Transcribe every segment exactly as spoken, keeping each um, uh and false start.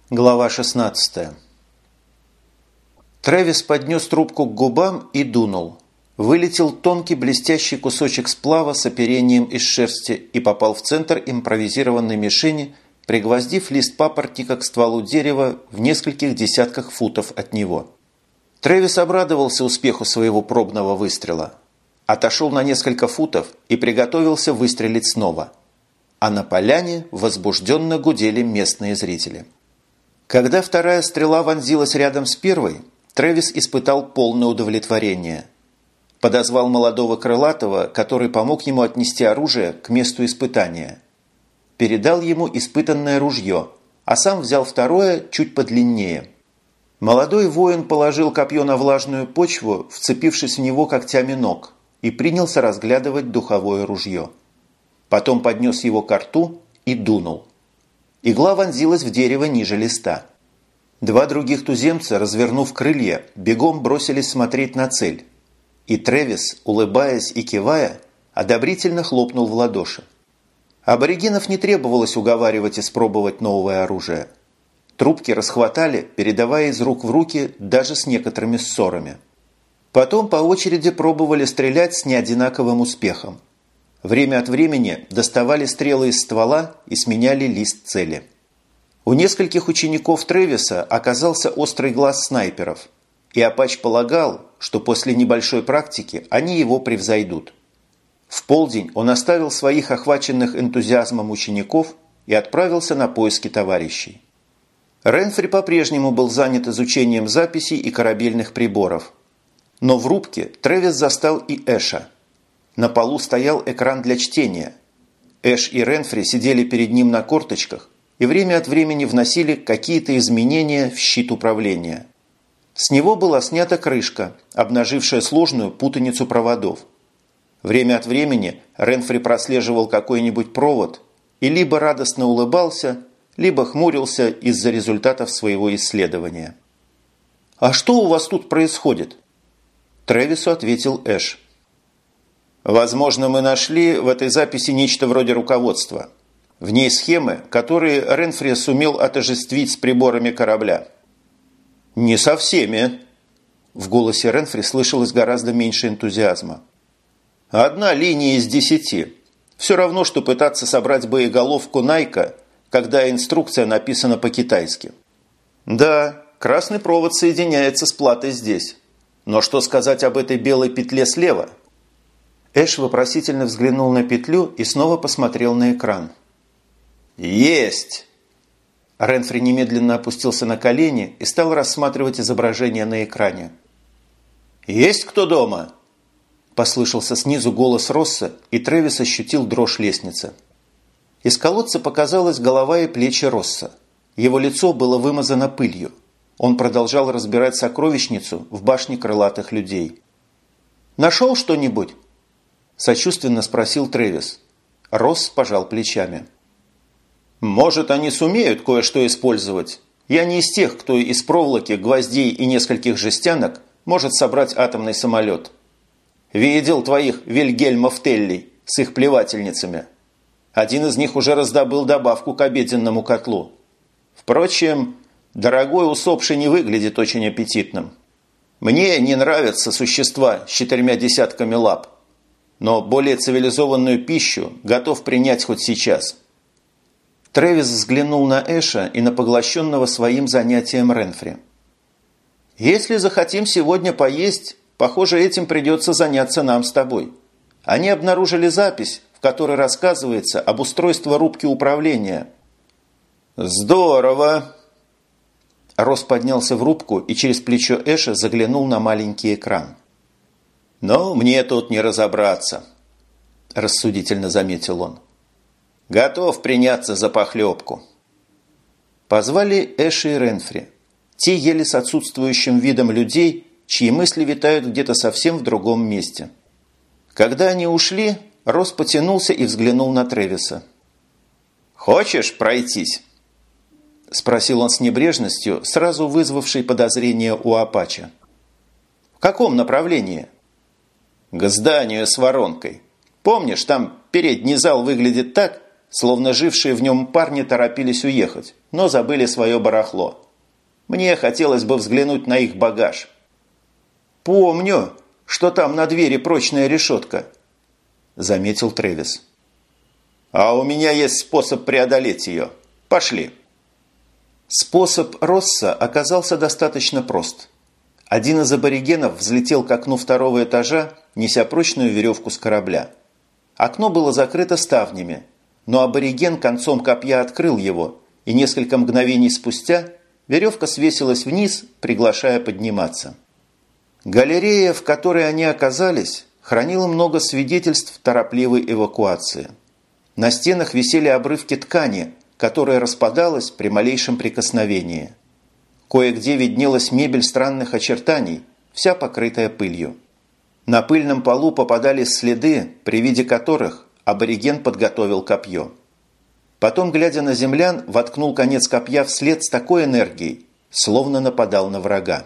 Глава шестнадцатая. Трэвис поднес трубку к губам и дунул. Вылетел тонкий блестящий кусочек сплава с оперением из шерсти и попал в центр импровизированной мишени, пригвоздив лист папоротника к стволу дерева в нескольких десятках футов от него. Трэвис обрадовался успеху своего пробного выстрела. Отошел на несколько футов и приготовился выстрелить снова. А на поляне возбужденно гудели местные зрители. Когда вторая стрела вонзилась рядом с первой, Трэвис испытал полное удовлетворение. Подозвал молодого крылатого, который помог ему отнести оружие к месту испытания. Передал ему испытанное ружье, а сам взял второе, чуть подлиннее. Молодой воин положил копье на влажную почву, вцепившись в него когтями ног, и принялся разглядывать духовое ружье. Потом поднес его ко рту и дунул. Игла вонзилась в дерево ниже листа. Два других туземца, развернув крылья, бегом бросились смотреть на цель. И Трэвис, улыбаясь и кивая, одобрительно хлопнул в ладоши. Аборигенов не требовалось уговаривать испробовать новое оружие. Трубки расхватали, передавая из рук в руки даже с некоторыми ссорами. Потом по очереди пробовали стрелять с неодинаковым успехом. Время от времени доставали стрелы из ствола и сменяли лист цели. У нескольких учеников Трэвиса оказался острый глаз снайперов, и Апач полагал, что после небольшой практики они его превзойдут. В полдень он оставил своих охваченных энтузиазмом учеников и отправился на поиски товарищей. Ренфри по-прежнему был занят изучением записей и корабельных приборов. Но в рубке Трэвис застал и Эша. На полу стоял экран для чтения. Эш и Ренфри сидели перед ним на корточках и время от времени вносили какие-то изменения в щит управления. С него была снята крышка, обнажившая сложную путаницу проводов. Время от времени Ренфри прослеживал какой-нибудь провод и либо радостно улыбался, либо хмурился из-за результатов своего исследования. «А что у вас тут происходит?» Трэвису ответил Эш. «Возможно, мы нашли в этой записи нечто вроде руководства. В ней схемы, которые Ренфри сумел отождествить с приборами корабля». «Не со всеми». В голосе Ренфри слышалось гораздо меньше энтузиазма. «Одна линия из десяти. Все равно, что пытаться собрать боеголовку Найка, когда инструкция написана по-китайски. Да, красный провод соединяется с платой здесь. Но что сказать об этой белой петле слева?» Эш вопросительно взглянул на петлю и снова посмотрел на экран. «Есть!» Ренфри немедленно опустился на колени и стал рассматривать изображение на экране. «Есть кто дома?» Послышался снизу голос Росса, и Трэвис ощутил дрожь лестницы. Из колодца показалась голова и плечи Росса. Его лицо было вымазано пылью. Он продолжал разбирать сокровищницу в башне крылатых людей. «Нашел что-нибудь?» Сочувственно спросил Трэвис. Росс пожал плечами. «Может, они сумеют кое-что использовать. Я не из тех, кто из проволоки, гвоздей и нескольких жестянок может собрать атомный самолет. Видел твоих Вильгельмов Теллей с их плевательницами. Один из них уже раздобыл добавку к обеденному котлу. Впрочем, дорогой усопший не выглядит очень аппетитным. Мне не нравятся существа с четырьмя десятками лап, но более цивилизованную пищу готов принять хоть сейчас». Трэвис взглянул на Эша и на поглощенного своим занятием Ренфри. «Если захотим сегодня поесть, похоже, этим придется заняться нам с тобой. Они обнаружили запись, в которой рассказывается об устройстве рубки управления». «Здорово!» Росс поднялся в рубку и через плечо Эша заглянул на маленький экран. «Но мне тут не разобраться», – рассудительно заметил он. «Готов приняться за похлебку». Позвали Эша и Ренфри. Те ели с отсутствующим видом людей, чьи мысли витают где-то совсем в другом месте. Когда они ушли, Росс потянулся и взглянул на Трэвиса. «Хочешь пройтись?» – спросил он с небрежностью, сразу вызвавшей подозрение у Апача. «В каком направлении?» «К зданию с воронкой. Помнишь, там передний зал выглядит так, словно жившие в нем парни торопились уехать, но забыли свое барахло. Мне хотелось бы взглянуть на их багаж. «Помню, что там на двери прочная решетка», – заметил Трэвис. «А у меня есть способ преодолеть ее. Пошли». Способ Росса оказался достаточно прост. Один из аборигенов взлетел к окну второго этажа, неся прочную веревку с корабля. Окно было закрыто ставнями, но абориген концом копья открыл его, и несколько мгновений спустя веревка свесилась вниз, приглашая подниматься. Галерея, в которой они оказались, хранила много свидетельств торопливой эвакуации. На стенах висели обрывки ткани, которая распадалась при малейшем прикосновении. Кое-где виднелась мебель странных очертаний, вся покрытая пылью. На пыльном полу попадались следы, при виде которых абориген подготовил копье. Потом, глядя на землян, воткнул конец копья вслед с такой энергией, словно нападал на врага.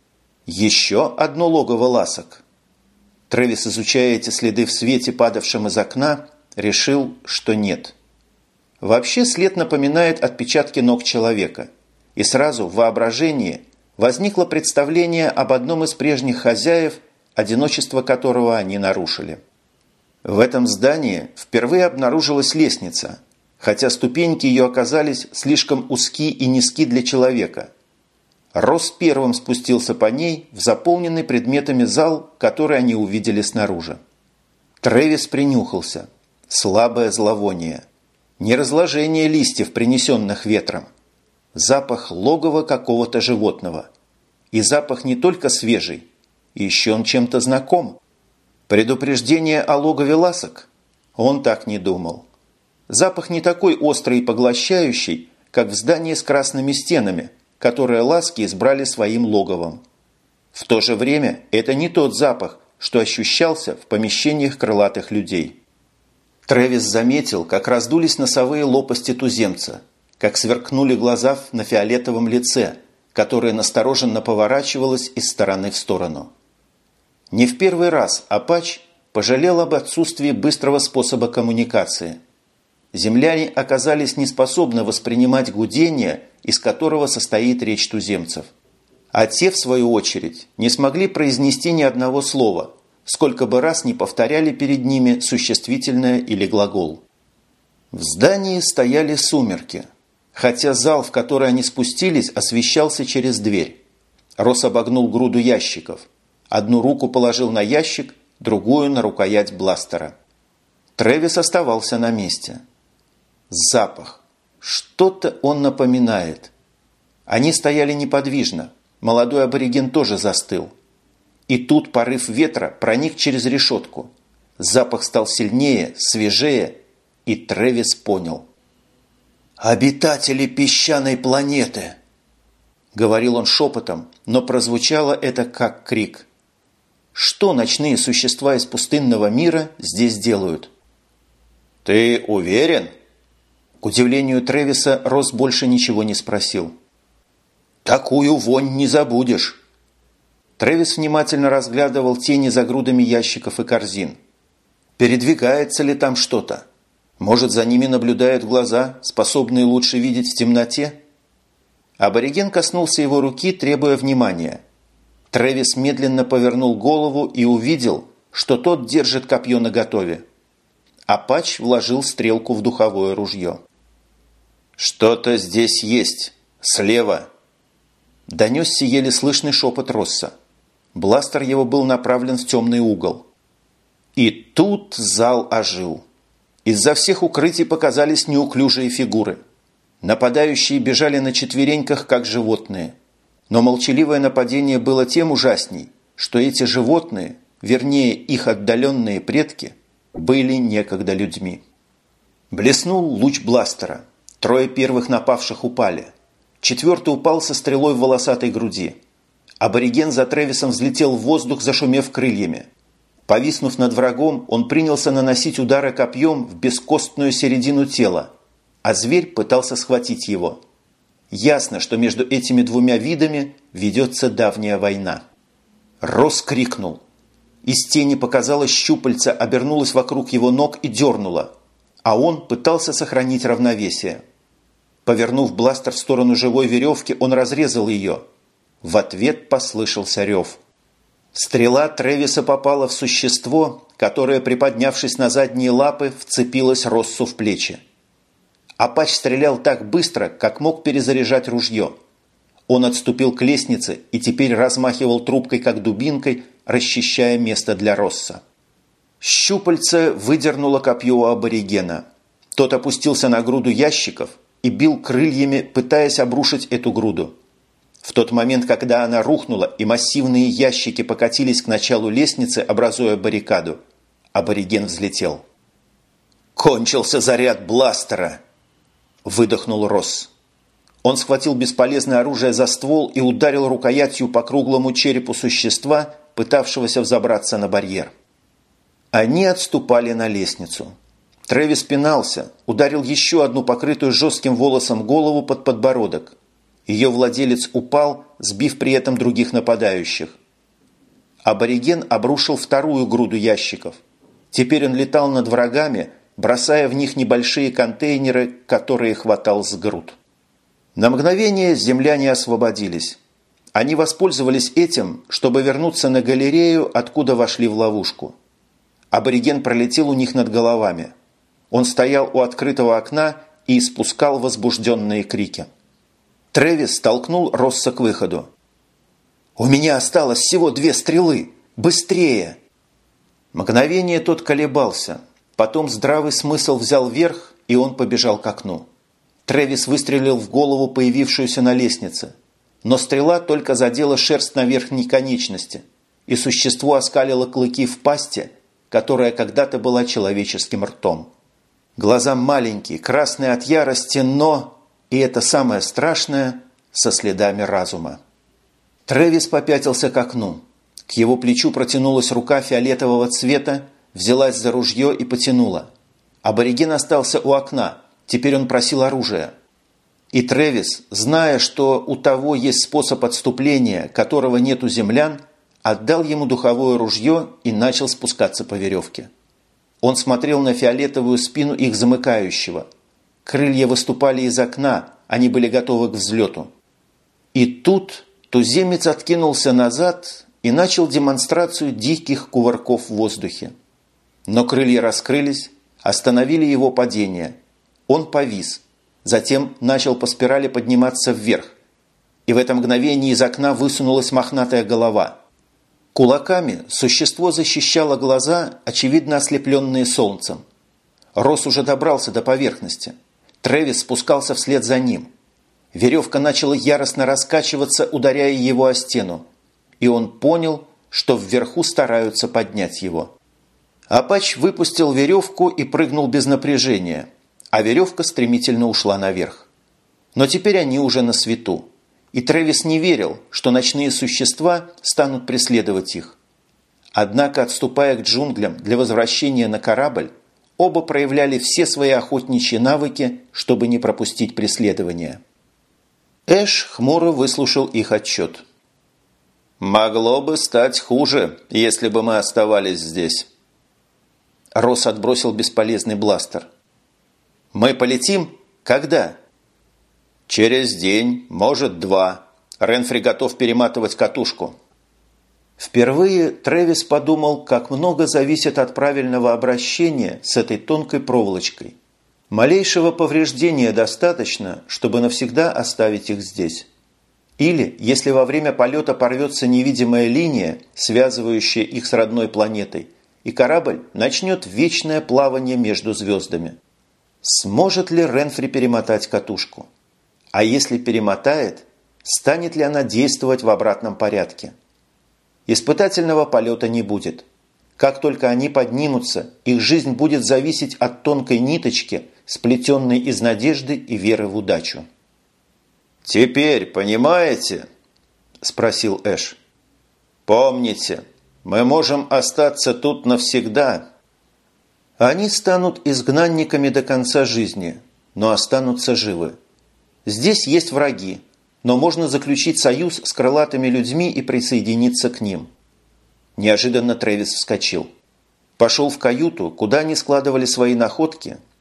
Еще одно логово ласок. Трэвис, изучая эти следы в свете, падавшем из окна, решил, что нет. Вообще след напоминает отпечатки ног человека, и сразу в воображении возникло представление об одном из прежних хозяев, одиночество которого они нарушили. В этом здании впервые обнаружилась лестница, хотя ступеньки ее оказались слишком узки и низки для человека. Росс первым спустился по ней в заполненный предметами зал, который они увидели снаружи. Трэвис принюхался. Слабое зловоние. Не разложение листьев, принесенных ветром. Запах логова какого-то животного. И запах не только свежий, еще он чем-то знаком. Предупреждение о логове ласок? Он так не думал. Запах не такой острый и поглощающий, как в здании с красными стенами, которое ласки избрали своим логовом. В то же время это не тот запах, что ощущался в помещениях крылатых людей. Трэвис заметил, как раздулись носовые лопасти туземца, как сверкнули глаза на фиолетовом лице, которое настороженно поворачивалось из стороны в сторону. Не в первый раз Апач пожалел об отсутствии быстрого способа коммуникации. Земляне оказались неспособны воспринимать гудение, из которого состоит речь туземцев. А те, в свою очередь, не смогли произнести ни одного слова, сколько бы раз ни повторяли перед ними существительное или глагол. В здании стояли сумерки, хотя зал, в который они спустились, освещался через дверь. Росс обогнул груду ящиков. Одну руку положил на ящик, другую на рукоять бластера. Трэвис оставался на месте. Запах. Что-то он напоминает. Они стояли неподвижно. Молодой абориген тоже застыл. И тут порыв ветра проник через решетку. Запах стал сильнее, свежее, и Трэвис понял. «Обитатели песчаной планеты!» Говорил он шепотом, но прозвучало это как крик. Что ночные существа из пустынного мира здесь делают? «Ты уверен?» К удивлению Трэвиса, Росс больше ничего не спросил. «Такую вонь не забудешь!» Трэвис внимательно разглядывал тени за грудами ящиков и корзин. Передвигается ли там что-то? Может, за ними наблюдают глаза, способные лучше видеть в темноте? Абориген коснулся его руки, требуя внимания. Трэвис медленно повернул голову и увидел, что тот держит копье наготове. Апач вложил стрелку в духовое ружье. «Что-то здесь есть. Слева!» Донесся еле слышный шепот Росса. Бластер его был направлен в темный угол. И тут зал ожил. Из-за всех укрытий показались неуклюжие фигуры. Нападающие бежали на четвереньках, как животные. Но молчаливое нападение было тем ужасней, что эти животные, вернее их отдаленные предки, были некогда людьми. Блеснул луч бластера. Трое первых напавших упали. Четвертый упал со стрелой в волосатой груди. Абориген за Трэвисом взлетел в воздух, зашумев крыльями. Повиснув над врагом, он принялся наносить удары копьем в бескостную середину тела, а зверь пытался схватить его. Ясно, что между этими двумя видами ведется давняя война. Росс крикнул. Из тени показалось щупальце, обернулось вокруг его ног и дернуло. а он пытался сохранить равновесие. Повернув бластер в сторону живой веревки, он разрезал ее. В ответ послышался рев. Стрела Тревиса попала в существо, которое, приподнявшись на задние лапы, вцепилось Россу в плечи. Апач стрелял так быстро, как мог перезаряжать ружье. Он отступил к лестнице и теперь размахивал трубкой, как дубинкой, расчищая место для Росса. Щупальце выдернуло копье у аборигена. Тот опустился на груду ящиков и бил крыльями, пытаясь обрушить эту груду. В тот момент, когда она рухнула и массивные ящики покатились к началу лестницы, образуя баррикаду, абориген взлетел. «Кончился заряд бластера!» – выдохнул Росс. Он схватил бесполезное оружие за ствол и ударил рукоятью по круглому черепу существа, пытавшегося взобраться на барьер. Они отступали на лестницу. Трэвис пинался, ударил еще одну покрытую жестким волосом голову под подбородок. Ее владелец упал, сбив при этом других нападающих. Абориген обрушил вторую груду ящиков. Теперь он летал над врагами, бросая в них небольшие контейнеры, которые хватал с груд. На мгновение земляне освободились. Они воспользовались этим, чтобы вернуться на галерею, откуда вошли в ловушку. Абориген пролетел у них над головами. Он стоял у открытого окна и испускал возбужденные крики. Трэвис толкнул Росса к выходу. «У меня осталось всего две стрелы! Быстрее!» Мгновение тот колебался. Потом здравый смысл взял верх, и он побежал к окну. Трэвис выстрелил в голову, появившуюся на лестнице. Но стрела только задела шерсть на верхней конечности, и существо оскалило клыки в пасти, которая когда-то была человеческим ртом. Глаза маленькие, красные от ярости, но, и это самое страшное, со следами разума. Трэвис попятился к окну. К его плечу протянулась рука фиолетового цвета, взялась за ружье и потянула. Абориген остался у окна, теперь он просил оружия. И Трэвис, зная, что у того есть способ отступления, которого нет у землян, отдал ему духовое ружье и начал спускаться по веревке. Он смотрел на фиолетовую спину их замыкающего. Крылья выступали из окна, они были готовы к взлету. И тут туземец откинулся назад и начал демонстрацию диких кувырков в воздухе. Но крылья раскрылись, остановили его падение. Он повис, затем начал по спирали подниматься вверх. И в это мгновение из окна высунулась мохнатая голова. Кулаками существо защищало глаза, очевидно ослепленные солнцем. Росс уже добрался до поверхности. Трэвис спускался вслед за ним. Веревка начала яростно раскачиваться, ударяя его о стену. И он понял, что вверху стараются поднять его. Апач выпустил веревку и прыгнул без напряжения, а веревка стремительно ушла наверх. Но теперь они уже на свету. И Трэвис не верил, что ночные существа станут преследовать их. Однако, отступая к джунглям для возвращения на корабль, оба проявляли все свои охотничьи навыки, чтобы не пропустить преследование. Эш хмуро выслушал их отчет. «Могло бы стать хуже, если бы мы оставались здесь». Росс отбросил бесполезный бластер. «Мы полетим? Когда?» «Через день, может, два. Ренфри готов перематывать катушку». Впервые Трэвис подумал, как много зависит от правильного обращения с этой тонкой проволочкой. Малейшего повреждения достаточно, чтобы навсегда оставить их здесь. Или, если во время полета порвется невидимая линия, связывающая их с родной планетой, и корабль начнет вечное плавание между звездами. Сможет ли Ренфри перемотать катушку? А если перемотает, станет ли она действовать в обратном порядке? Испытательного полета не будет. Как только они поднимутся, их жизнь будет зависеть от тонкой ниточки, сплетенной из надежды и веры в удачу. «Теперь понимаете?» – спросил Эш. «Помните, мы можем остаться тут навсегда». Они станут изгнанниками до конца жизни, но останутся живы. Здесь есть враги, но можно заключить союз с крылатыми людьми и присоединиться к ним. Неожиданно Трэвис вскочил. Пошел в каюту, куда они складывали свои находки,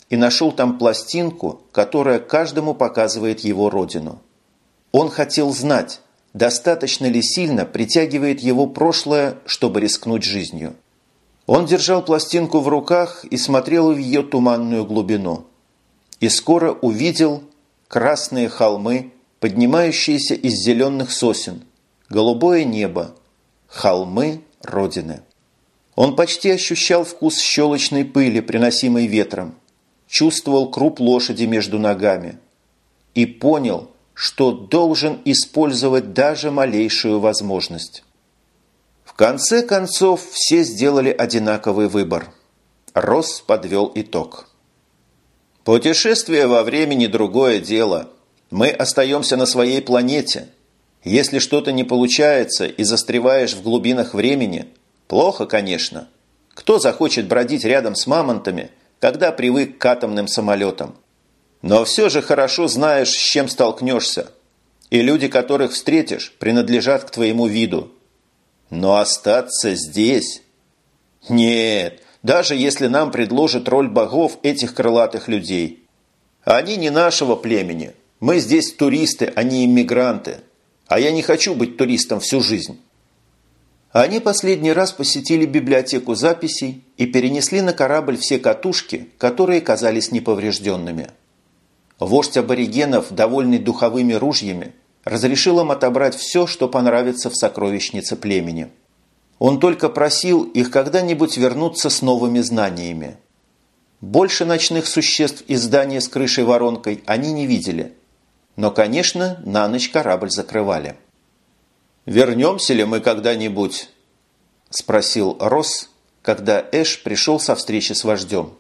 и нашел там пластинку, которая каждому показывает его родину. Он хотел знать, достаточно ли сильно притягивает его прошлое, чтобы рискнуть жизнью. Он держал пластинку в руках и смотрел в ее туманную глубину. И скоро увидел красные холмы, поднимающиеся из зеленых сосен, голубое небо, холмы Родины. Он почти ощущал вкус щелочной пыли, приносимой ветром, чувствовал круп лошади между ногами и понял, что должен использовать даже малейшую возможность. В конце концов, все сделали одинаковый выбор. Росс подвел итог. Путешествие во времени – другое дело. Мы остаемся на своей планете. Если что-то не получается и застреваешь в глубинах времени, плохо, конечно. Кто захочет бродить рядом с мамонтами, когда привык к атомным самолетам? Но все же хорошо знаешь, с чем столкнешься. И люди, которых встретишь, принадлежат к твоему виду. Но остаться здесь? Нет, даже если нам предложат роль богов этих крылатых людей. Они не нашего племени. Мы здесь туристы, а не иммигранты. А я не хочу быть туристом всю жизнь. Они последний раз посетили библиотеку записей и перенесли на корабль все катушки, которые казались неповрежденными. Вождь аборигенов, довольный духовыми ружьями, разрешил им отобрать все, что понравится в сокровищнице племени. Он только просил их когда-нибудь вернуться с новыми знаниями. Больше ночных существ из здания с крышей-воронкой они не видели. Но, конечно, на ночь корабль закрывали. «Вернемся ли мы когда-нибудь?» – спросил Росс, когда Эш пришел со встречи с вождем.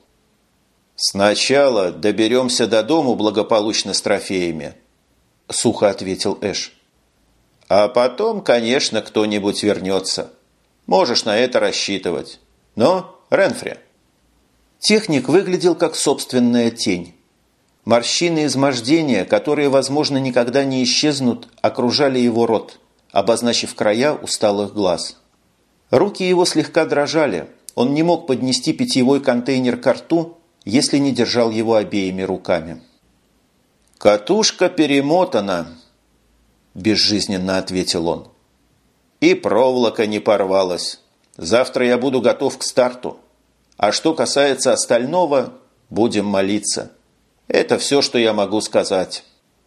«Сначала доберемся до дому благополучно с трофеями», – сухо ответил Эш. «А потом, конечно, кто-нибудь вернется. Можешь на это рассчитывать. Но, Ренфри...» Техник выглядел как собственная тень. Морщины измождения, которые, возможно, никогда не исчезнут, окружали его рот, обозначив края усталых глаз. Руки его слегка дрожали, он не мог поднести питьевой контейнер ко рту, если не держал его обеими руками. «Катушка перемотана», – безжизненно ответил он. «И проволока не порвалась. Завтра я буду готов к старту. А что касается остального, будем молиться. Это все, что я могу сказать».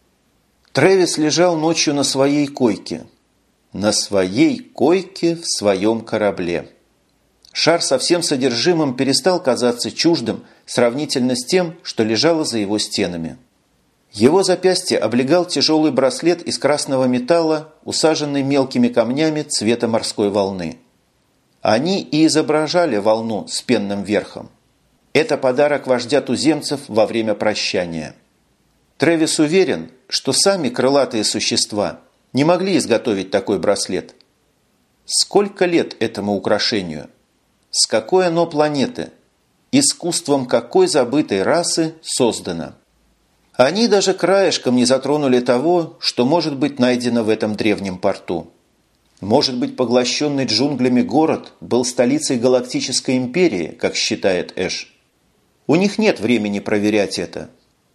Трэвис лежал ночью на своей койке. На своей койке в своем корабле. Шар со всем содержимым перестал казаться чуждым сравнительно с тем, что лежало за его стенами. Его запястье облегал тяжелый браслет из красного металла, усаженный мелкими камнями цвета морской волны. Они и изображали волну с пенным верхом. Это подарок вождя туземцев во время прощания. Трэвис уверен, что сами крылатые существа не могли изготовить такой браслет. Сколько лет этому украшению? С какой оно планеты? Искусством какой забытой расы создано? Они даже краешком не затронули того, что может быть найдено в этом древнем порту. Может быть, поглощенный джунглями город был столицей галактической империи, как считает Эш. У них нет времени проверять это.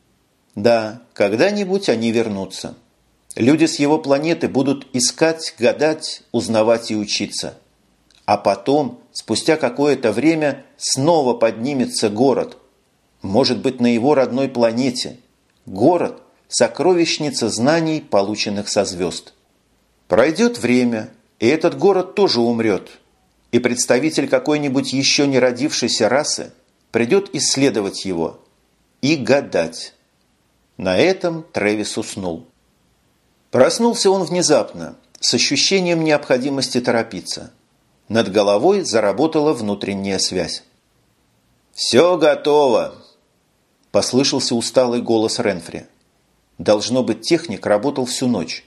Да, когда-нибудь они вернутся. Люди с его планеты будут искать, гадать, узнавать и учиться. А потом, спустя какое-то время, снова поднимется город. Может быть, на его родной планете. Город – сокровищница знаний, полученных со звезд. Пройдет время, и этот город тоже умрет. И представитель какой-нибудь еще не родившейся расы придет исследовать его и гадать. На этом Трэвис уснул. Проснулся он внезапно, с ощущением необходимости торопиться. Над головой заработала внутренняя связь. «Все готово!» – послышался усталый голос Ренфри. Должно быть, техник работал всю ночь.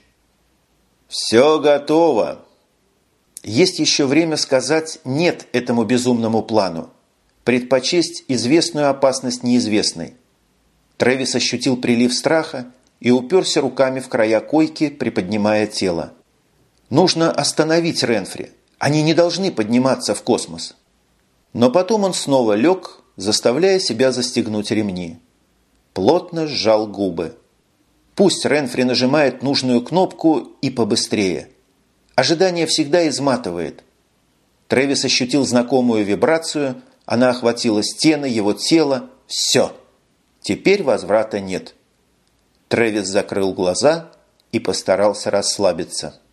«Все готово!» Есть еще время сказать «нет» этому безумному плану, предпочесть известную опасность неизвестной. Трэвис ощутил прилив страха и уперся руками в края койки, приподнимая тело. Нужно остановить Ренфри. Они не должны подниматься в космос. Но потом он снова лег заставляя себя застегнуть ремни. Плотно сжал губы. Пусть Ренфри нажимает нужную кнопку и побыстрее. Ожидание всегда изматывает. Трэвис ощутил знакомую вибрацию, она охватила стены, его тело. Все. Теперь возврата нет. Трэвис закрыл глаза и постарался расслабиться.